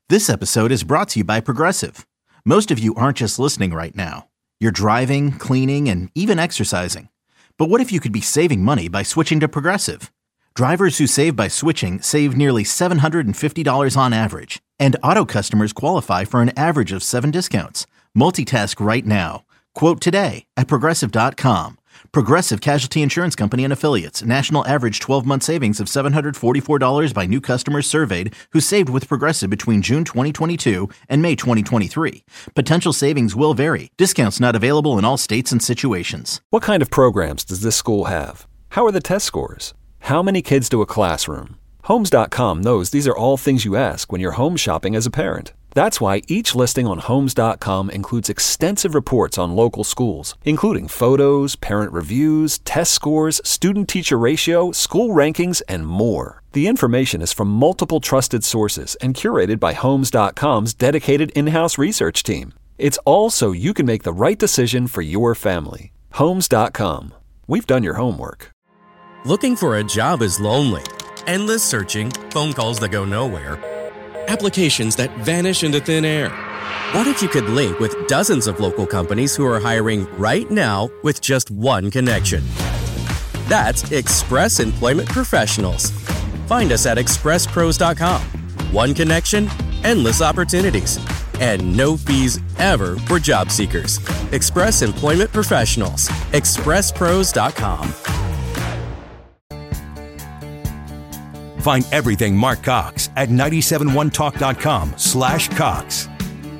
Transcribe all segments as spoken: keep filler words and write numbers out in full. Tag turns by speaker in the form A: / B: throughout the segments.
A: This episode is brought to you by Progressive. Most of you aren't just listening right now. You're driving, cleaning, and even exercising. But what if you could be saving money by switching to Progressive? Drivers who save by switching save nearly seven hundred fifty dollars on average. And auto customers qualify for an average of seven discounts. Multitask right now. Quote today at Progressive dot com. Progressive Casualty Insurance Company and Affiliates. National average twelve-month savings of seven hundred forty-four dollars by new customers surveyed who saved with Progressive between June twenty twenty-two and May twenty twenty-three. Potential savings will vary. Discounts not available in all states and situations.
B: What kind of programs does this school have? How are the test scores? How many kids do a classroom? Homes dot com knows these are all things you ask when you're home shopping as a parent. That's why each listing on Homes dot com includes extensive reports on local schools, including photos, parent reviews, test scores, student-teacher ratio, school rankings, and more. The information is from multiple trusted sources and curated by Homes dot com's dedicated in-house research team. It's all so you can make the right decision for your family. Homes dot com. We've done your homework.
C: Looking for a job is lonely. Endless searching, phone calls that go nowhere, applications that vanish into thin air. What if you could link with dozens of local companies who are hiring right now with just one connection? That's Express Employment Professionals. Find us at express pros dot com. One connection, endless opportunities, and no fees ever for job seekers. Express Employment Professionals. express pros dot com.
D: Find everything Mark Cox at nine seven one talk dot com slash Cox.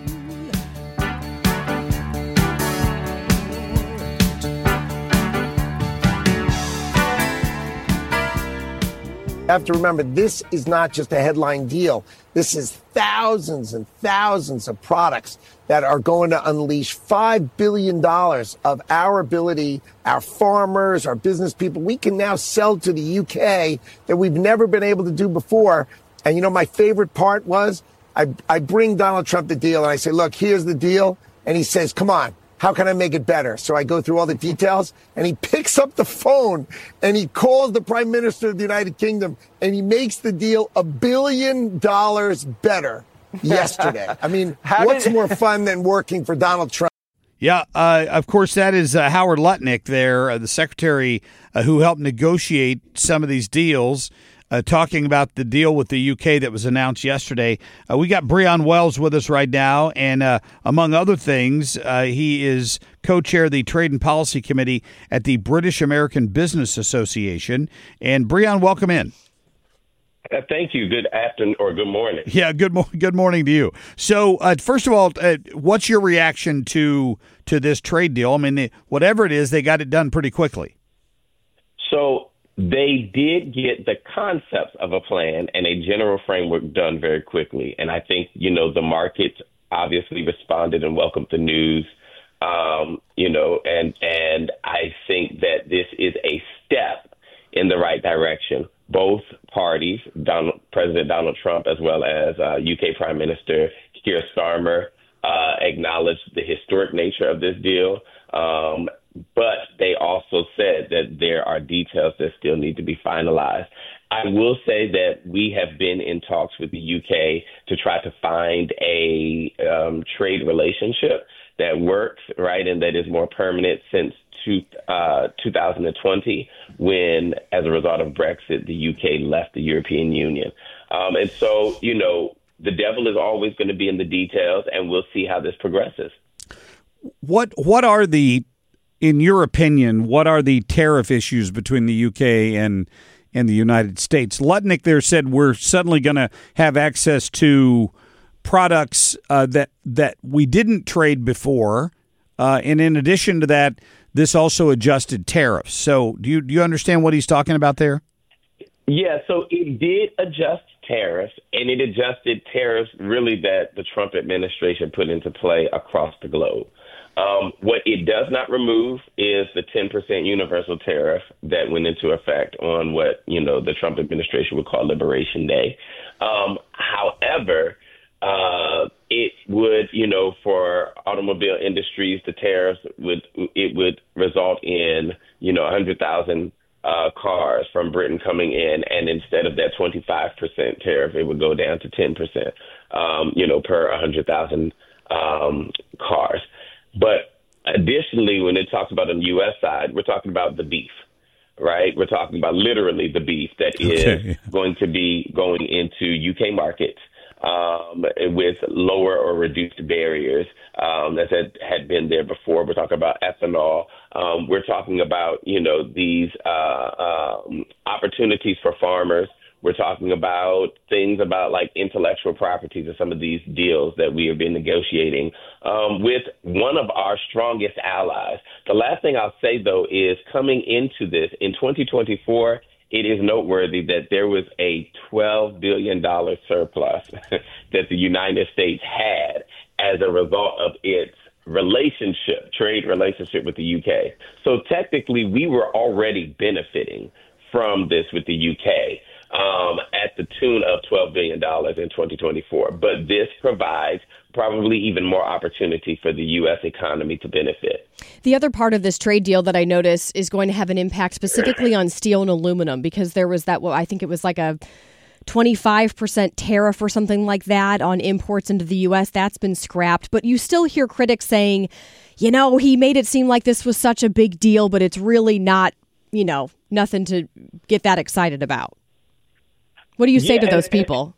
E: You have to remember, this is not just a headline deal. This is thousands and thousands of products that are going to unleash five billion dollars of our ability, our farmers, our business people. We can now sell to the U K that we've never been able to do before. And you know, my favorite part was I, I bring Donald Trump the deal and I say, look, here's the deal. And he says, come on. How can I make it better? So I go through all the details, and he picks up the phone, and he calls the Prime Minister of the United Kingdom, and he makes the deal a billion dollars better yesterday. I mean, what's did... more fun than working for Donald Trump?
F: Yeah, uh, of course, that is uh, Howard Lutnick there, uh, the secretary uh, who helped negotiate some of these deals. Uh, talking about the deal with the U K that was announced yesterday. Uh, we got Breon Wells with us right now, and uh, among other things, uh, he is co-chair of the Trade and Policy Committee at the British American Business Association. And Breon, welcome in.
G: Uh, thank you. Good afternoon or good morning.
F: Yeah, good mo- good morning to you. So, uh, first of all, uh, what's your reaction to to this trade deal? I mean, whatever it is, they got it done pretty quickly.
G: So, they did get the concepts of a plan and a general framework done very quickly. And I think, you know, the markets obviously responded and welcomed the news, um, you know, and and I think that this is a step in the right direction. Both parties, Donald, President Donald Trump as well as uh, U K Prime Minister Keir Starmer, uh, acknowledged the historic nature of this deal. Um But they also said that there are details that still need to be finalized. I will say that we have been in talks with the U K to try to find a um, trade relationship that works, right, and that is more permanent since two, uh, two thousand twenty, when, as a result of Brexit, the U K left the European Union. Um, and so, you know, the devil is always going to be in the details, and we'll see how this progresses.
F: What What are the In your opinion, what are the tariff issues between the U K and and the United States? Lutnick there said we're suddenly going to have access to products uh, that that we didn't trade before, uh, and in addition to that, this also adjusted tariffs. So, do you do you understand what he's talking about there?
G: Yeah, so it did adjust tariffs, and it adjusted tariffs really that the Trump administration put into play across the globe. Um, what it does not remove is the ten percent universal tariff that went into effect on what, you know, the Trump administration would call Liberation Day. Um, however, uh, it would, you know, for automobile industries, the tariffs would, it would result in, you know, one hundred thousand uh, cars from Britain coming in. And instead of that twenty-five percent tariff, it would go down to ten percent. um, you know, per one hundred thousand um, cars. But additionally, when it talks about on the U S side, we're talking about the beef, right? We're talking about literally the beef that
F: Okay.
G: is going to be going into U K markets um, with lower or reduced barriers um, that had, had been there before. We're talking about ethanol. Um, we're talking about, you know, these uh, um, opportunities for farmers. We're talking about things about like intellectual properties and some of these deals that we have been negotiating um, with one of our strongest allies. The last thing I'll say, though, is coming into this in twenty twenty-four, it is noteworthy that there was a twelve billion dollars surplus that the United States had as a result of its relationship, trade relationship with the U K. So technically, we were already benefiting from this with the U K. Um, at the tune of twelve billion dollars in twenty twenty-four. But this provides probably even more opportunity for the U S economy to benefit.
H: The other part of this trade deal that I notice is going to have an impact specifically on steel and aluminum, because there was that, well, I think it was like a twenty-five percent tariff or something like that on imports into the U S. That's been scrapped. But you still hear critics saying, you know, he made it seem like this was such a big deal, but it's really not, you know, nothing to get that excited about. What do you say
G: yeah,
H: to those
G: and,
H: people?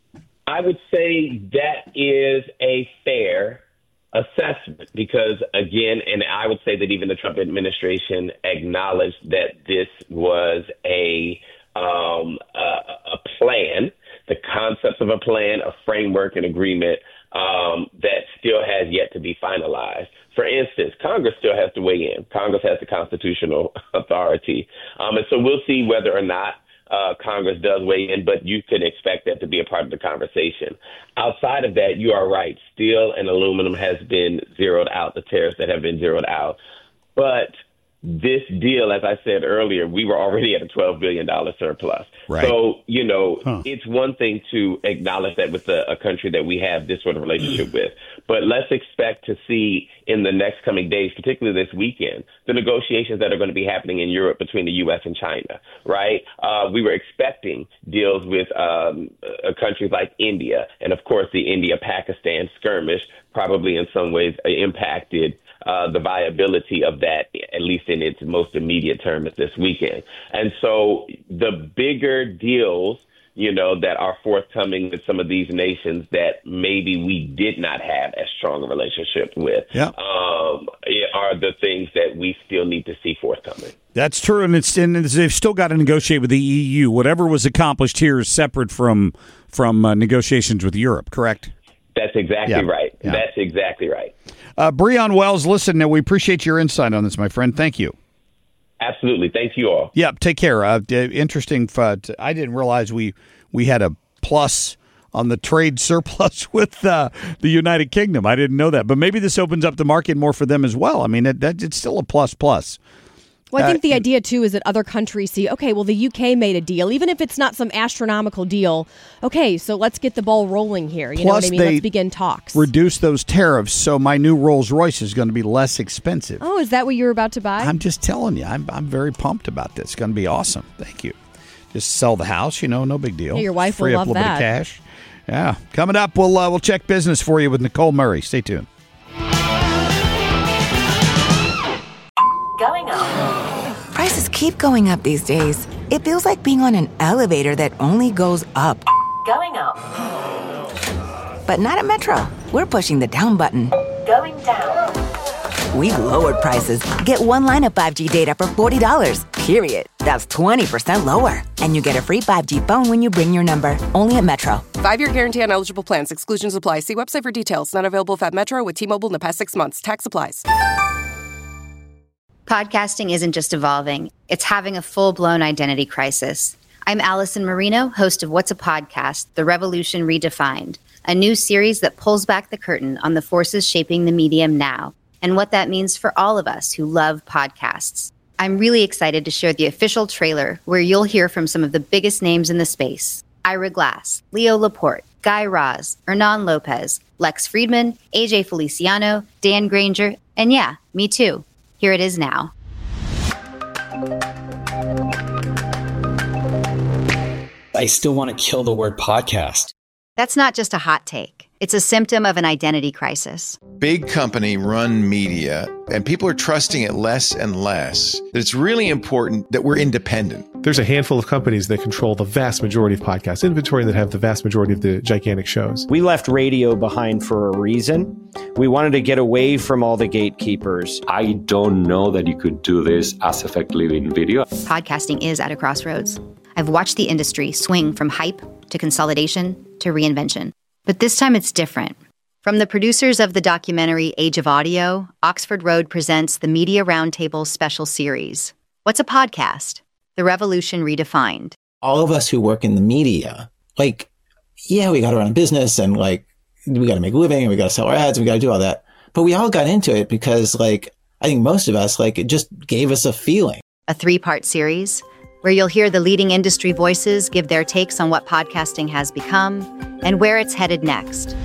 G: I would say that is a fair assessment because, again, and I would say that even the Trump administration acknowledged that this was a um, a, a plan, the concepts of a plan, a framework, an agreement um, that still has yet to be finalized. For instance, Congress still has to weigh in. Congress has the constitutional authority. Um, and so we'll see whether or not Uh, Congress does weigh in, but you can expect that to be a part of the conversation. Outside of that, you are right. Steel and aluminum has been zeroed out, the tariffs that have been zeroed out. But this deal, as I said earlier, we were already at a twelve billion dollars surplus.
F: Right.
G: So, you know,
F: Huh.
G: it's one thing to acknowledge that with a, a country that we have this sort of relationship with. But let's expect to see in the next coming days, particularly this weekend, the negotiations that are going to be happening in Europe between the U S and China, right? Uh, we were expecting deals with um, uh, countries like India. And, of course, the India-Pakistan skirmish probably in some ways impacted Uh, the viability of that, at least in its most immediate term, is this weekend. And so the bigger deals, you know, that are forthcoming with some of these nations that maybe we did not have as strong a relationship with
F: Yeah.
G: um, are the things that we still need to see forthcoming.
F: That's true, and it's and they've still got to negotiate with the E U. Whatever was accomplished here is separate from from uh, negotiations with Europe, correct?
G: That's exactly
F: Yeah.
G: right.
F: Yeah.
G: That's exactly right.
F: Uh, Breon Wells, listen, we appreciate your insight on this, my friend. Thank you.
G: Absolutely. Thank you all.
F: Yeah, take care. Uh, interesting. Uh, I didn't realize we we had a plus on the trade surplus with uh, the United Kingdom. I didn't know that, but maybe this opens up the market more for them as well. I mean, it, that, it's still a plus plus.
H: Well, I think
F: Uh,
H: the idea, too, is that other countries see, okay, well, the U K made a deal, even if it's not some astronomical deal. Okay, so let's get the ball rolling here. You
F: Plus
H: know what I mean?
F: they
H: Let's begin talks.
F: Reduce those tariffs, so my new Rolls Royce is going to be less expensive.
H: Oh, is that what you were about to buy?
F: I'm just telling you, I'm I'm very pumped about this. It's going to be awesome. Thank you. Just sell the house, you know, no big deal.
H: Yeah, your wife
F: Free
H: will
F: up
H: love
F: a little
H: that.
F: bit of cash. Yeah, coming up, we'll uh, we'll check business for you with Nicole Murray. Stay tuned.
I: Going up. Prices keep going up these days. It feels like being on an elevator that only goes up. Going up. But not at Metro. We're pushing the down button. Going down. We've lowered prices. Get one line of five G data for forty dollars, period. That's twenty percent lower. And you get a free five G phone when you bring your number. Only at Metro.
J: Five-year guarantee on eligible plans. Exclusions apply. See website for details. Not available if at Metro with T-Mobile in the past six months. Tax applies.
K: Podcasting isn't just evolving, it's having a full-blown identity crisis. I'm Allison Marino, host of What's a Podcast? The Revolution Redefined, a new series that pulls back the curtain on the forces shaping the medium now and what that means for all of us who love podcasts. I'm really excited to share the official trailer where you'll hear from some of the biggest names in the space. Ira Glass, Leo Laporte, Guy Raz, Hernan Lopez, Lex Friedman, A J Feliciano, Dan Granger, and yeah, me too. Here it is now.
L: I still want to kill the word podcast.
K: That's not just a hot take. It's a symptom of an identity crisis.
L: Big company run media, and people are trusting it less and less. That it's really important that we're independent.
M: There's a handful of companies that control the vast majority of podcast inventory and that have the vast majority of the gigantic shows.
N: We left radio behind for a reason. We wanted to get away from all the gatekeepers.
O: I don't know that you could do this as effectively in video.
K: Podcasting is at a crossroads. I've watched the industry swing from hype to consolidation to reinvention. But this time it's different. From the producers of the documentary Age of Audio, Oxford Road presents the Media Roundtable special series. What's a podcast? The Revolution Redefined.
P: All of us who work in the media, like, yeah, we got to run a business and like, we got to make a living and we got to sell our ads and we got to do all that. But we all got into it because like, I think most of us, like, it just gave us a feeling.
K: A three-part series where you'll hear the leading industry voices give their takes on what podcasting has become and where it's headed next.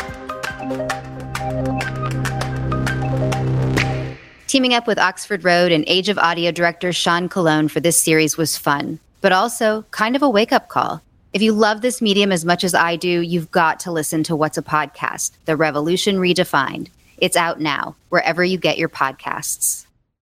K: Teaming up with Oxford Road and Age of Audio director Sean Colon for this series was fun, but also kind of a wake-up call. If you love this medium as much as I do, you've got to listen to What's a Podcast? The Revolution Redefined. It's out now, wherever you get your podcasts.